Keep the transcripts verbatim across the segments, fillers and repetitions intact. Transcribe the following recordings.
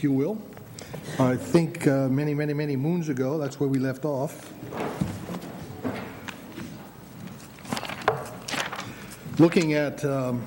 If you will. I think uh, many, many, many moons ago, that's where we left off. Looking at um,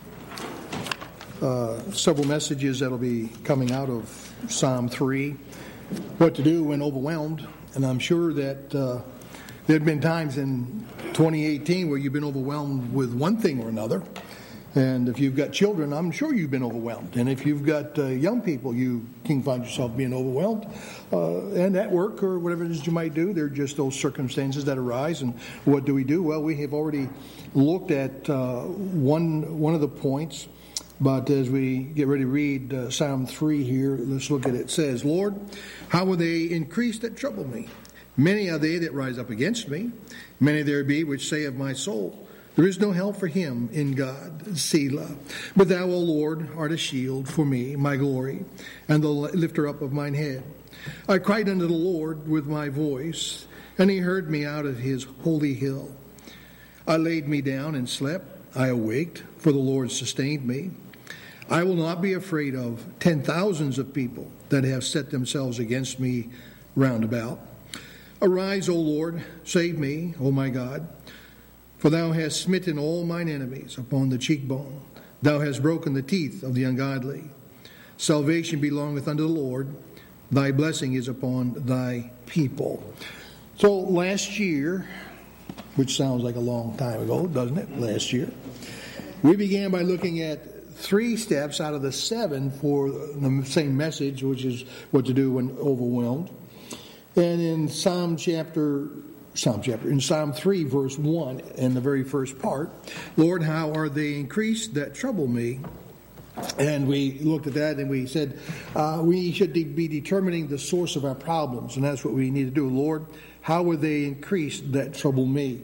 uh, several messages that will be coming out of Psalm three, what to do when overwhelmed. And I'm sure that uh, there have been times in twenty eighteen where you've been overwhelmed with one thing or another. And if you've got children, I'm sure you've been overwhelmed. And if you've got uh, young people, you can find yourself being overwhelmed. Uh, and at work or whatever it is you might do, they're just those circumstances that arise. And what do we do? Well, we have already looked at uh, one one of the points. But as we get ready to read uh, Psalm three here, let's look at it. It says, Lord, how will they increase that trouble me? Many are they that rise up against me. Many there be which say of my soul, there is no help for him in God, Selah. But thou, O Lord, art a shield for me, my glory, and the lifter up of mine head. I cried unto the Lord with my voice, and he heard me out of his holy hill. I laid me down and slept. I awaked, for the Lord sustained me. I will not be afraid of ten thousands of people that have set themselves against me round about. Arise, O Lord, save me, O my God. For thou hast smitten all mine enemies upon the cheekbone. Thou hast broken the teeth of the ungodly. Salvation belongeth unto the Lord. Thy blessing is upon thy people. So last year, which sounds like a long time ago, doesn't it? Last year, we began by looking at three steps out of the seven for the same message, which is what to do when overwhelmed. And in Psalm chapter Psalm chapter, in Psalm three, verse one, in the very first part, Lord, how are they increased that trouble me? And we looked at that and we said uh, we should be determining the source of our problems, and that's what we need to do. Lord, how are they increased that trouble me?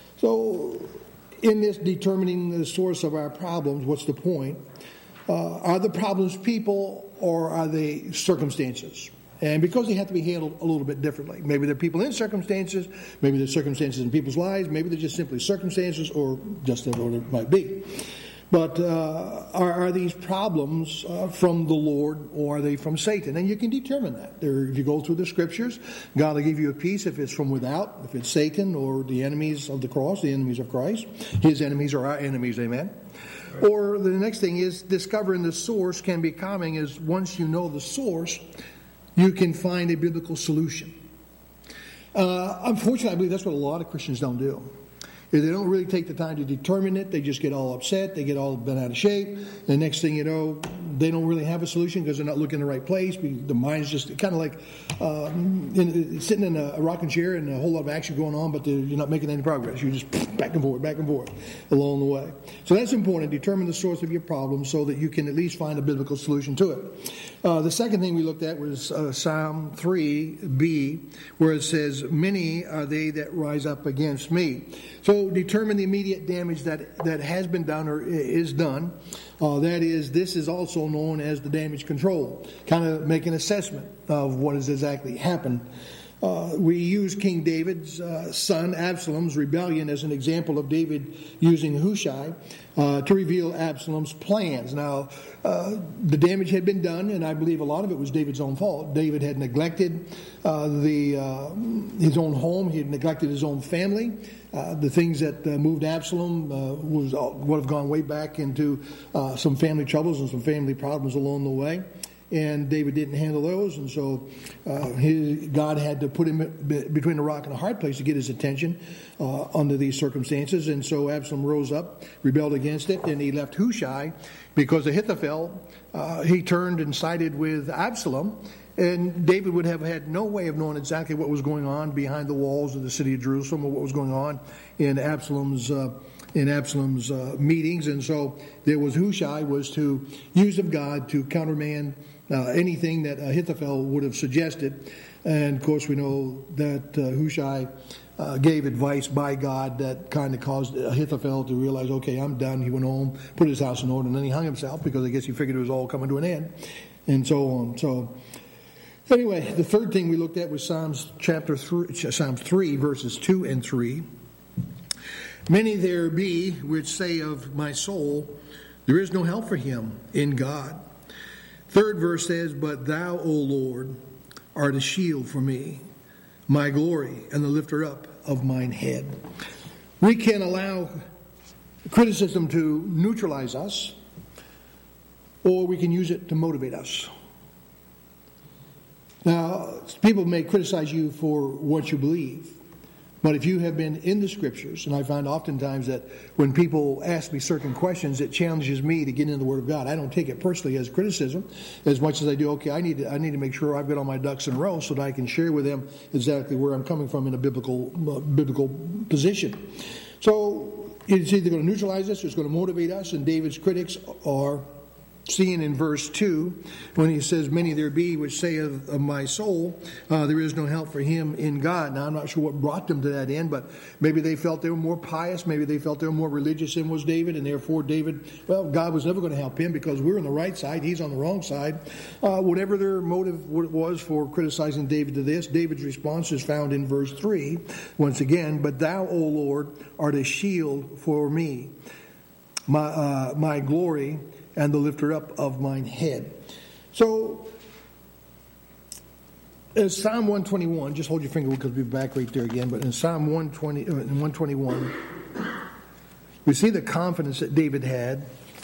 So, in this determining the source of our problems, what's the point? Uh, are the problems people or are they circumstances? And because they have to be handled a little bit differently. Maybe they're people in circumstances, maybe they're circumstances in people's lives, maybe they're just simply circumstances, or just whatever it might be. But uh, are, are these problems uh, from the Lord, or are they from Satan? And you can determine that. There, if you go through the Scriptures, God will give you a peace if it's from without, if it's Satan or the enemies of the cross, the enemies of Christ. His enemies are our enemies, amen? Or the next thing is discovering the source can be calming, is once you know the source, you can find a biblical solution. Uh, unfortunately, I believe that's what a lot of Christians don't do. If they don't really take the time to determine it, they just get all upset, they get all bent out of shape. The next thing you know, they don't really have a solution because they're not looking in the right place. The mind's just kind of like uh, in, sitting in a rocking chair and a whole lot of action going on, but you're not making any progress. You're just back and forth, back and forth along the way. So that's important. Determine the source of your problem so that you can at least find a biblical solution to it. Uh, the second thing we looked at was uh, Psalm three b, where it says, many are they that rise up against me. So determine the immediate damage that, that has been done or is done. Uh, that is, this is also known as the damage control. Kind of make an assessment of what has exactly happened. Uh, we use King David's uh, son Absalom's rebellion as an example of David using Hushai uh, to reveal Absalom's plans. Now, uh, the damage had been done, and I believe a lot of it was David's own fault. David had neglected uh, the uh, his own home. He had neglected his own family. Uh, the things that uh, moved Absalom uh, was uh, would have gone way back into uh, some family troubles and some family problems along the way. And David didn't handle those, and so uh, his, God had to put him between a rock and a hard place to get his attention uh, under these circumstances. And so Absalom rose up, rebelled against it, and he left Hushai because Ahithophel, uh, he turned and sided with Absalom. And David would have had no way of knowing exactly what was going on behind the walls of the city of Jerusalem, or what was going on in Absalom's uh, in Absalom's uh, meetings. And so there was Hushai was to use of God to countermand uh, anything that Ahithophel would have suggested. And of course we know that uh, Hushai uh, gave advice by God that kind of caused Ahithophel to realize, okay, I'm done. He went home, put his house in order, and then he hung himself because I guess he figured it was all coming to an end, and so on. So anyway, the third thing we looked at was Psalms chapter three, Psalms three, verses two and three. Many there be which say of my soul, there is no help for him in God. Third verse says, "But thou, O Lord, art a shield for me, my glory, and the lifter up of mine head." We can allow criticism to neutralize us, or we can use it to motivate us. Now, people may criticize you for what you believe, but if you have been in the Scriptures, and I find oftentimes that when people ask me certain questions, it challenges me to get into the Word of God. I don't take it personally as criticism as much as I do, okay, I need to, I need to make sure I've got all my ducks in a row so that I can share with them exactly where I'm coming from in a biblical uh, biblical position. So it's either going to neutralize us or it's going to motivate us, and David's critics are seen in verse two when he says, "Many there be which say of, of my soul, uh, there is no help for him in God." Now, I'm not sure what brought them to that end, but maybe they felt they were more pious, maybe they felt they were more religious than was David, and therefore David, well, God was never going to help him because we're on the right side, he's on the wrong side. Uh, whatever their motive was for criticizing David to this, David's response is found in verse three, once again, "But thou, O Lord, art a shield for me, my, uh, my glory, and the lifter up of mine head." So, as Psalm one twenty-one, just hold your finger because we'll be back right there again, but in Psalm one twenty, uh, in one twenty-one, we see the confidence that David had,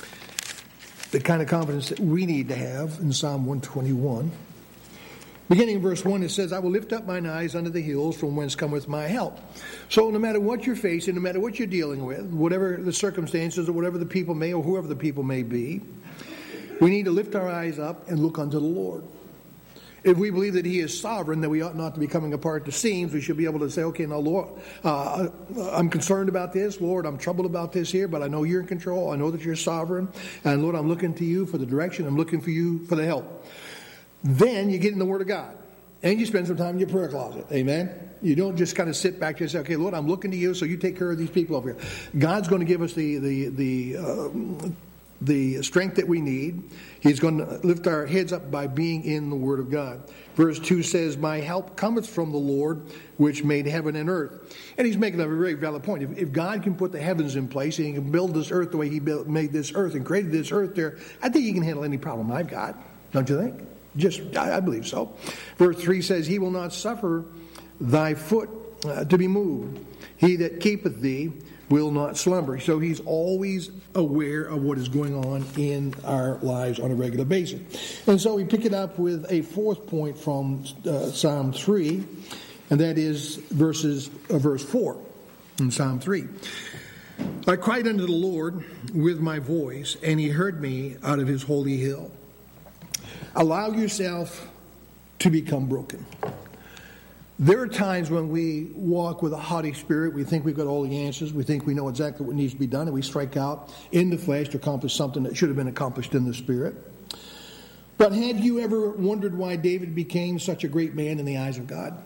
the kind of confidence that we need to have in Psalm one twenty-one. Beginning in verse one, it says, "I will lift up mine eyes unto the hills, from whence cometh my help." So no matter what you're facing, no matter what you're dealing with, whatever the circumstances or whatever the people may or whoever the people may be, we need to lift our eyes up and look unto the Lord. If we believe that He is sovereign, that we ought not to be coming apart at the seams. We should be able to say, okay, now, Lord, uh, I'm concerned about this. Lord, I'm troubled about this here, but I know You're in control. I know that You're sovereign. And Lord, I'm looking to You for the direction. I'm looking for You for the help. Then you get in the Word of God, and you spend some time in your prayer closet. Amen? You don't just kind of sit back and say, okay, Lord, I'm looking to You, so You take care of these people over here. God's going to give us the the the uh, the strength that we need. He's going to lift our heads up by being in the Word of God. Verse two says, "My help cometh from the Lord, which made heaven and earth." And he's making a very valid point. If, if God can put the heavens in place, and He can build this earth the way He built, made this earth and created this earth there, I think He can handle any problem I've got. Don't you think? Just, I, I believe so. Verse three says, "He will not suffer thy foot uh, to be moved. He that keepeth thee will not slumber." So He's always aware of what is going on in our lives on a regular basis. And so we pick it up with a fourth point from uh, Psalm three, and that is verses uh, verse four in Psalm three. "I cried unto the Lord with my voice, and He heard me out of His holy hill." Allow yourself to become broken. There are times when we walk with a haughty spirit. We think we've got all the answers. We think we know exactly what needs to be done, and we strike out in the flesh to accomplish something that should have been accomplished in the spirit. But have you ever wondered why David became such a great man in the eyes of God?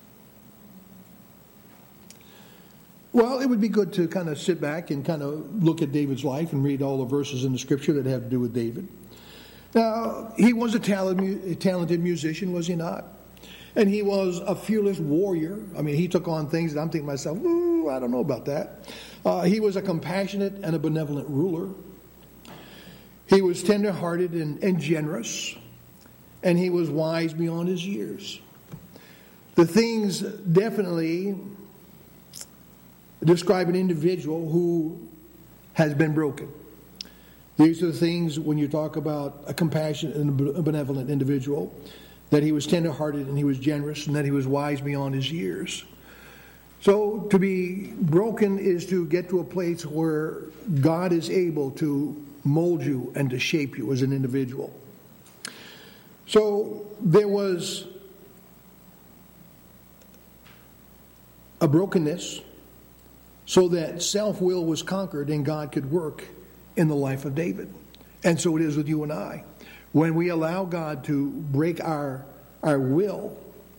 Well, it would be good to kind of sit back and kind of look at David's life and read all the verses in the Scripture that have to do with David. Now, he was a talented musician, was he not? And he was a fearless warrior. I mean, he took on things that I'm thinking to myself, ooh, I don't know about that. Uh, he was a compassionate and a benevolent ruler. He was tender-hearted and, and generous. And he was wise beyond his years. The things definitely describe an individual who has been broken. These are the things when you talk about a compassionate and a benevolent individual, that he was tender-hearted and he was generous and that he was wise beyond his years. So to be broken is to get to a place where God is able to mold you and to shape you as an individual. So there was a brokenness so that self-will was conquered and God could work in the life of David. And so it is with you and I. When we allow God to break our, our will,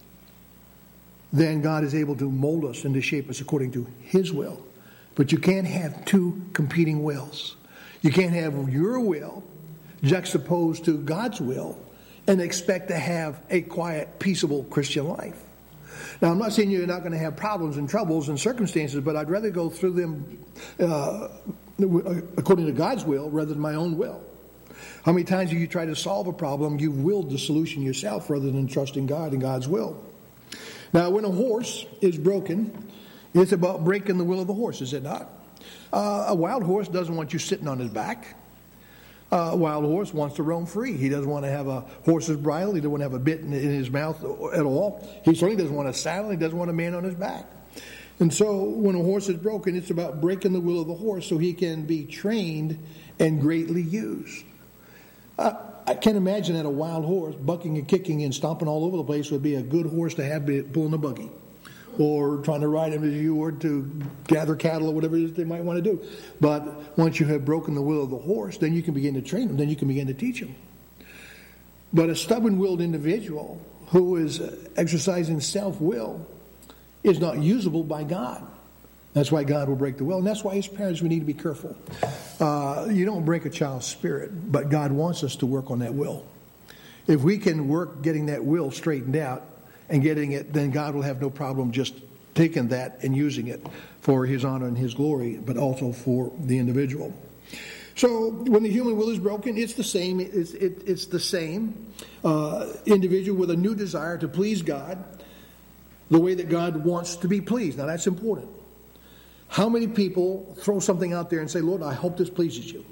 then God is able to mold us and to shape us according to His will. But you can't have two competing wills. You can't have your will juxtaposed to God's will and expect to have a quiet, peaceable Christian life. Now, I'm not saying you're not going to have problems and troubles and circumstances, but I'd rather go through them uh, according to God's will rather than my own will. How many times have you tried to solve a problem, you've willed the solution yourself rather than trusting God and God's will? Now, when a horse is broken, it's about breaking the will of the horse, is it not? Uh, a wild horse doesn't want you sitting on his back. Uh, a wild horse wants to roam free. He doesn't want to have a horse's bridle. He doesn't want to have a bit in, in his mouth at all. He certainly doesn't want a saddle. He doesn't want a man on his back. And so when a horse is broken, it's about breaking the will of the horse so he can be trained and greatly used. Uh, I can't imagine that a wild horse bucking and kicking and stomping all over the place would be a good horse to have pulling a buggy or trying to ride him as you would to gather cattle or whatever it is they might want to do. But once you have broken the will of the horse, then you can begin to train him. Then you can begin to teach him. But a stubborn-willed individual who is exercising self-will is not usable by God. That's why God will break the will. And that's why as parents we need to be careful. Uh, you don't break a child's spirit, but God wants us to work on that will. If we can work getting that will straightened out and getting it, then God will have no problem just taking that and using it for His honor and His glory, but also for the individual. So when the human will is broken, it's the same. It's, it, it's the same uh, individual with a new desire to please God the way that God wants to be pleased. Now that's important. How many people throw something out there and say, Lord, I hope this pleases you?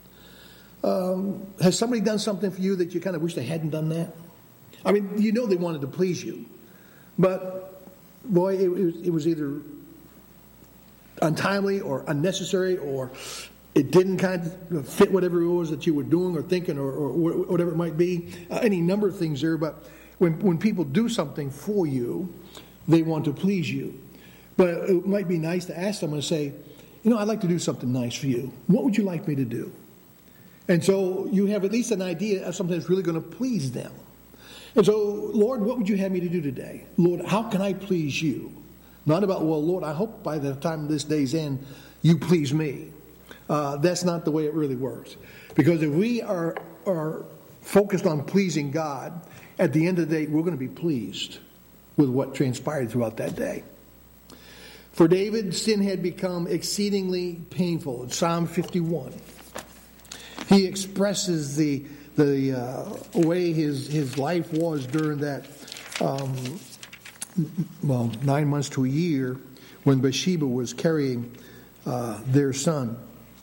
Um, has somebody done something for you that you kind of wish they hadn't done that? I mean, you know they wanted to please you. But, boy, it, it, was, it was either untimely or unnecessary, or it didn't kind of fit whatever it was that you were doing or thinking, or, or whatever it might be. Uh, any number of things there. But when, when people do something for you, they want to please you. But it might be nice to ask someone to say, you know, I'd like to do something nice for you. What would you like me to do? And so you have at least an idea of something that's really going to please them. And so, Lord, what would you have me to do today? Lord, how can I please you? Not about, well, Lord, I hope by the time this day's end, you please me. Uh, that's not the way it really works. Because if we are, are focused on pleasing God, at the end of the day, we're going to be pleased with what transpired throughout that day. For David, sin had become exceedingly painful. In Psalm fifty-one, he expresses the the uh, way his, his life was during that, um, well, nine months to a year when Bathsheba was carrying uh, their son.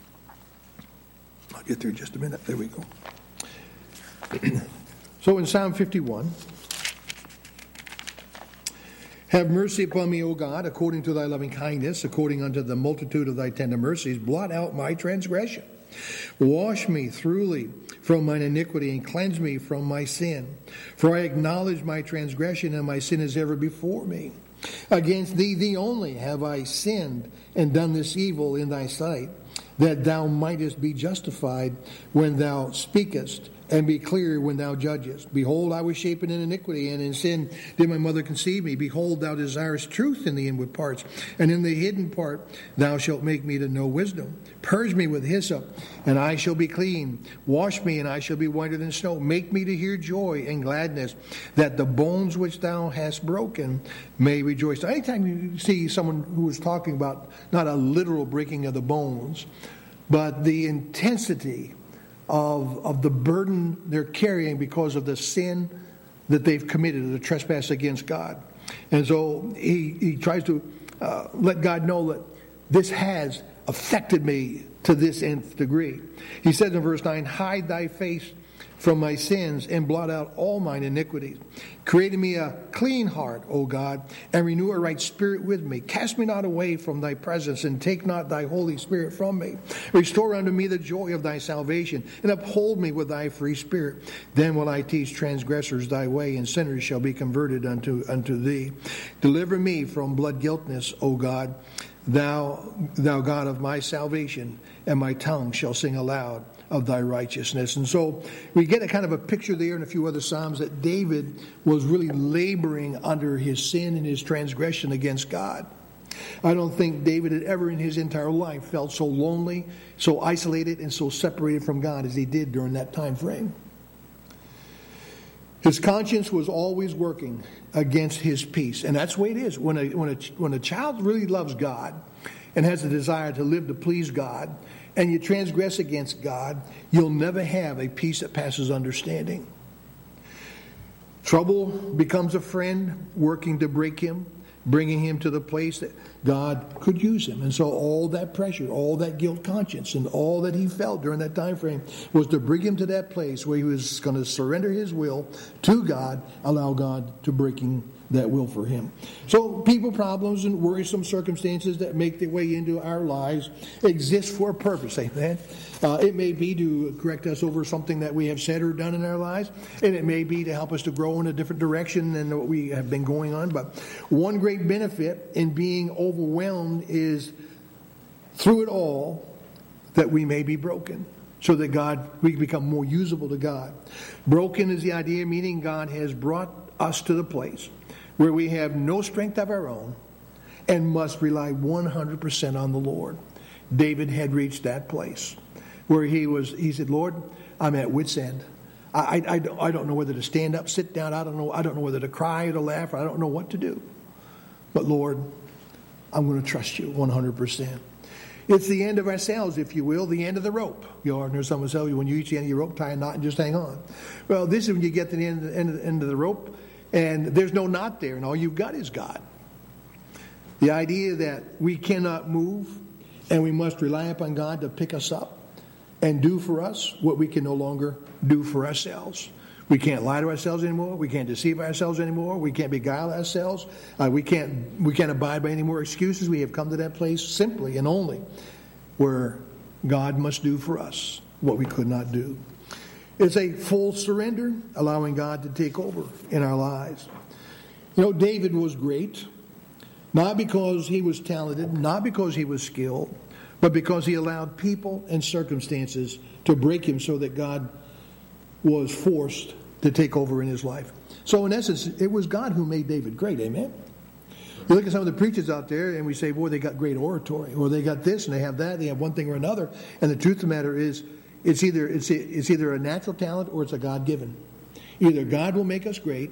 I'll get there in just a minute. There we go. So in Psalm fifty-one, have mercy upon me, O God, according to thy loving kindness, according unto the multitude of thy tender mercies. Blot out my transgression. Wash me thoroughly from mine iniquity, and cleanse me from my sin. For I acknowledge my transgression, and my sin is ever before me. Against thee, thee only, have I sinned, and done this evil in thy sight, that thou mightest be justified when thou speakest, and be clear when thou judgest. Behold, I was shapen in iniquity, and in sin did my mother conceive me. Behold, thou desirest truth in the inward parts, and in the hidden part thou shalt make me to know wisdom. Purge me with hyssop, and I shall be clean. Wash me, and I shall be whiter than snow. Make me to hear joy and gladness, that the bones which thou hast broken may rejoice. Now, anytime you see someone who is talking about not a literal breaking of the bones, but the intensity Of, of the burden they're carrying because of the sin that they've committed, the trespass against God. And so he, he tries to uh, let God know that this has affected me to this nth degree. He says in verse nine, hide thy face from my sins and blot out all mine iniquities. Create in me a clean heart, O God, and renew a right spirit with me. Cast me not away from thy presence, and take not thy Holy Spirit from me. Restore unto me the joy of thy salvation, and uphold me with thy free spirit. Then will I teach transgressors thy way, and sinners shall be converted unto, unto thee. Deliver me from blood guiltness, O God, thou, thou God of my salvation, and my tongue shall sing aloud of thy righteousness. And so we get a kind of a picture there in a few other Psalms that David was really laboring under his sin and his transgression against God. I don't think David had ever in his entire life felt so lonely, so isolated, and so separated from God as he did during that time frame. His conscience was always working against his peace. And that's the way it is. When a, when a, when a child really loves God and has a desire to live to please God, and you transgress against God, you'll never have a peace that passes understanding. Trouble becomes a friend working to break him, bringing him to the place that God could use him. And so all that pressure, all that guilt conscience, and all that he felt during that time frame was to bring him to that place where he was going to surrender his will to God, allow God to breaking that will for him. So people problems and worrisome circumstances that make their way into our lives exist for a purpose, amen. Uh, it may be to correct us over something that we have said or done in our lives, and it may be to help us to grow in a different direction than what we have been going on. But one great benefit in being overwhelmed is through it all that we may be broken, so that God, we become more usable to God. Broken is the idea, meaning God has brought us to the place where we have no strength of our own and must rely one hundred percent on the Lord. David had reached that place where he was. He said, Lord, I'm at wit's end. I, I, I don't know whether to stand up, sit down. I don't know. I don't know whether to cry or to laugh. I don't know what to do. But Lord, I'm going to trust you one hundred percent. It's the end of ourselves, if you will, the end of the rope. You know, there's someone tell you when you reach the end of your rope, tie a knot and just hang on. Well, this is when you get to the end, end, of the, end of the rope, and there's no knot there, and all you've got is God. The idea that we cannot move, and we must rely upon God to pick us up and do for us what we can no longer do for ourselves. We can't lie to ourselves anymore. We can't deceive ourselves anymore. We can't beguile ourselves. Uh, we can't we can't abide by any more excuses. We have come to that place simply and only where God must do for us what we could not do. It's a full surrender, allowing God to take over in our lives. You know, David was great, not because he was talented, not because he was skilled, but because he allowed people and circumstances to break him so that God was forced to take over in his life. So in essence, it was God who made David great, amen? You look at some of the preachers out there and we say, boy, they got great oratory, or they got this and they have that, they have one thing or another. And the truth of the matter is, it's either it's, it's either a natural talent or it's a God-given. Either God will make us great,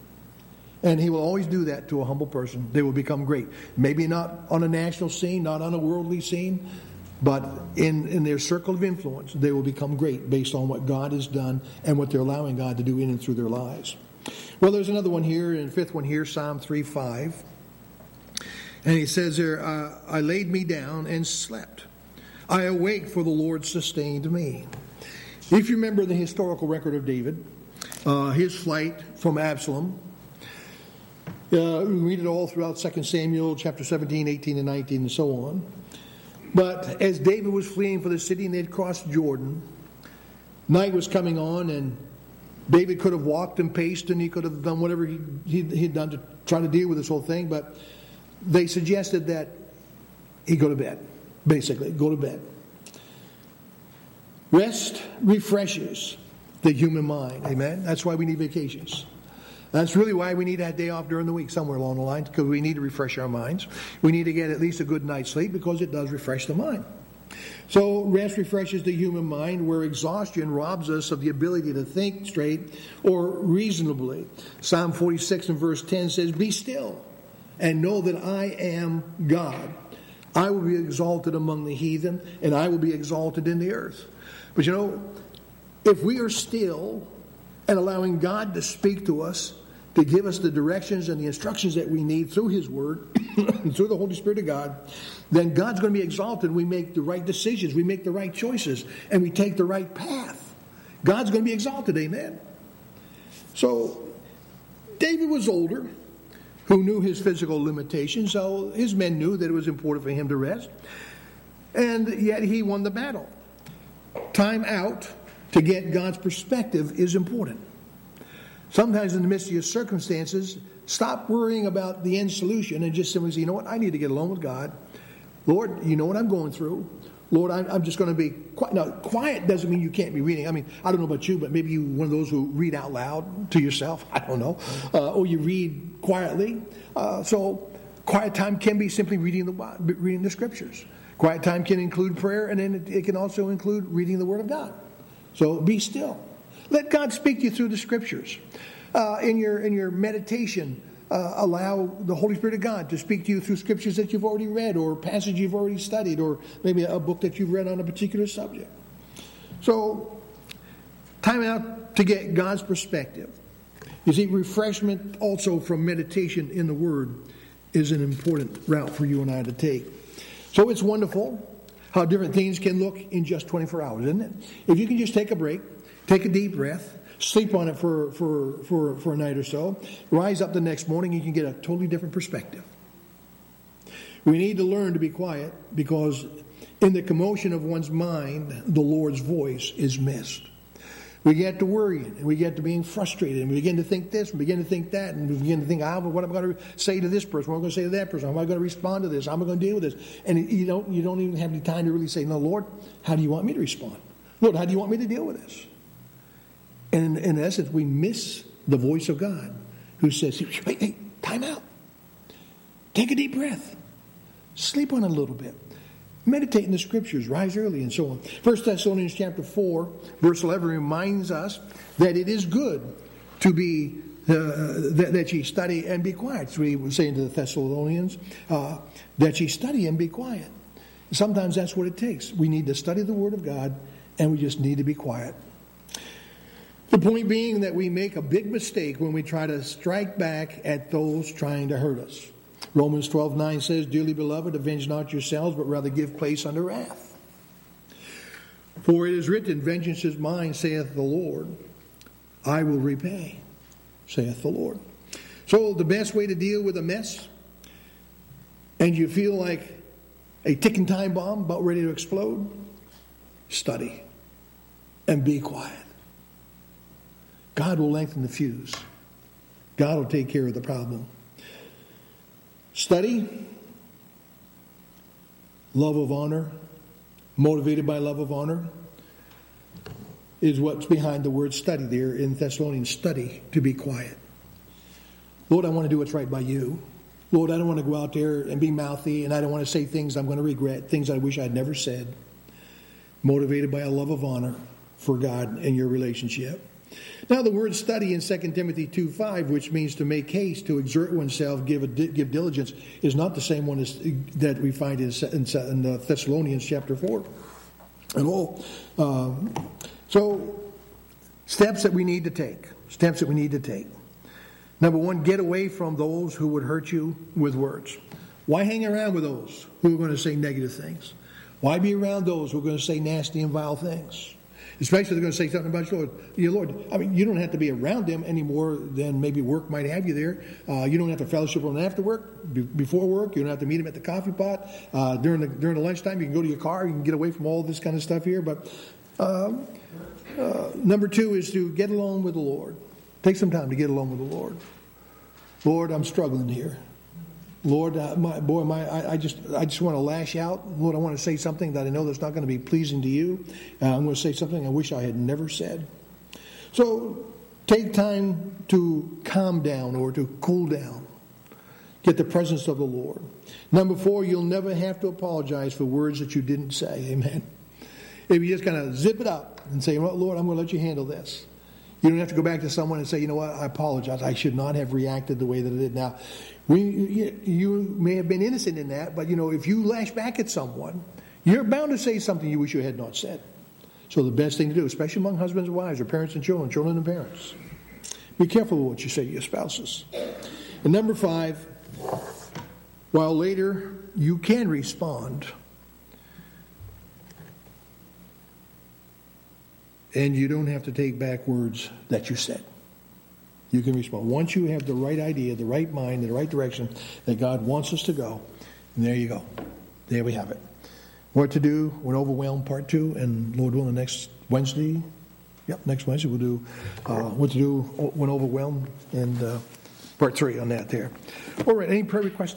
and he will always do that to a humble person. They will become great. Maybe not on a national scene, not on a worldly scene, but in, in their circle of influence, they will become great based on what God has done and what they're allowing God to do in and through their lives. Well, there's another one here, and fifth one here, Psalm three five. And he says there, uh, I laid me down and slept. I awake, for the Lord sustained me. If you remember the historical record of David, uh, his flight from Absalom, uh, we read it all throughout Second Samuel, chapter seventeen, eighteen, and nineteen, and so on. But as David was fleeing for the city and they'd crossed Jordan, night was coming on, and David could have walked and paced, and he could have done whatever he, he, he'd done to try to deal with this whole thing, but they suggested that he go to bed, basically, go to bed. Rest refreshes the human mind, amen? That's why we need vacations. That's really why we need that day off during the week somewhere along the line, because we need to refresh our minds. We need to get at least a good night's sleep because it does refresh the mind. So rest refreshes the human mind, where exhaustion robs us of the ability to think straight or reasonably. Psalm forty-six and verse ten says, be still and know that I am God. I will be exalted among the heathen, and I will be exalted in the earth. But you know, if we are still and allowing God to speak to us, to give us the directions and the instructions that we need through His Word, through the Holy Spirit of God, then God's going to be exalted. We make the right decisions, we make the right choices, and we take the right path. God's going to be exalted, amen? So, David was older, who knew his physical limitations, so his men knew that it was important for him to rest, and yet he won the battle. Time out to get God's perspective is important. Sometimes in the midst of your circumstances, stop worrying about the end solution and just simply say, you know what, I need to get alone with God. Lord, you know what I'm going through. Lord, I'm just going to be quiet. Now, quiet doesn't mean you can't be reading. I mean, I don't know about you, but maybe you're one of those who read out loud to yourself. I don't know. Uh, or you read quietly. Uh, so quiet time can be simply reading the reading the Scriptures. Quiet time can include prayer, and then it, it can also include reading the Word of God. So be still. Let God speak to you through the Scriptures. Uh, in your in your meditation, uh, allow the Holy Spirit of God to speak to you through scriptures that you've already read, or passage you've already studied, or maybe a book that you've read on a particular subject. So, time out to get God's perspective. You see, refreshment also from meditation in the Word is an important route for you and I to take. So it's wonderful how different things can look in just twenty-four hours, isn't it? If you can just take a break, take a deep breath, sleep on it for, for, for, for a night or so, rise up the next morning, you can get a totally different perspective. We need to learn to be quiet, because in the commotion of one's mind, the Lord's voice is missed. We get to worrying, and we get to being frustrated, and we begin to think this, and begin to think that, and we begin to think, ah, what am I going to say to this person? What am I going to say to that person? How am I going to respond to this? How am I going to deal with this? And you don't, you don't even have any time to really say, no, Lord, how do you want me to respond? Lord, how do you want me to deal with this? And in, in essence, we miss the voice of God, who says, hey, hey, time out. Take a deep breath. Sleep on it a little bit. Meditate in the scriptures, rise early, and so on. First Thessalonians chapter four, verse eleven reminds us that it is good to be, uh, that, that ye study and be quiet. So he was saying to the Thessalonians, uh, that ye study and be quiet. Sometimes that's what it takes. We need to study the Word of God, and we just need to be quiet. The point being that we make a big mistake when we try to strike back at those trying to hurt us. Romans twelve nine says, dearly beloved, avenge not yourselves, but rather give place unto wrath. For it is written, vengeance is mine, saith the Lord. I will repay, saith the Lord. So the best way to deal with a mess, and you feel like a ticking time bomb about ready to explode, study and be quiet. God will lengthen the fuse. God will take care of the problem. Study, love of honor, motivated by love of honor, is what's behind the word study there in Thessalonians. Study to be quiet. Lord, I want to do what's right by you. Lord, I don't want to go out there and be mouthy, and I don't want to say things I'm going to regret, things I wish I'd never said. Motivated by a love of honor for God and your relationship. Now, the word study in Second Timothy two five, which means to make haste, to exert oneself, give a, give diligence, is not the same one as, that we find in, in, in Thessalonians chapter four at all. Um, so, steps that we need to take. Steps that we need to take. Number one, get away from those who would hurt you with words. Why hang around with those who are going to say negative things? Why be around those who are going to say nasty and vile things? Especially if they're going to say something about your Lord. Your Lord, I mean, you don't have to be around them any more than maybe work might have you there. Uh, you don't have to fellowship with them after work, be, before work. You don't have to meet them at the coffee pot. Uh, during the during the lunchtime, you can go to your car. You can get away from all this kind of stuff here. But um, uh, number two is to get alone with the Lord. Take some time to get alone with the Lord. Lord, I'm struggling here. Lord, uh, my boy, my I, I just I just want to lash out. Lord, I want to say something that I know that's not going to be pleasing to you. Uh, I'm going to say something I wish I had never said. So take time to calm down or to cool down. Get the presence of the Lord. Number four, you'll never have to apologize for words that you didn't say. Amen. If you just kind of zip it up and say, well, Lord, I'm going to let you handle this. You don't have to go back to someone and say, you know what, I apologize. I should not have reacted the way that I did. Now, we, you may have been innocent in that, but, you know, if you lash back at someone, you're bound to say something you wish you had not said. So the best thing to do, especially among husbands and wives or parents and children, children and parents, be careful with what you say to your spouses. And number five, while later you can respond, and you don't have to take back words that you said. You can respond. Once you have the right idea, the right mind, the right direction that God wants us to go, and there you go. There we have it. What to do when overwhelmed, part two, and Lord willing, next Wednesday, yep, next Wednesday we'll do uh, what to do when overwhelmed, and uh, part three on that there. All right, any prayer requests?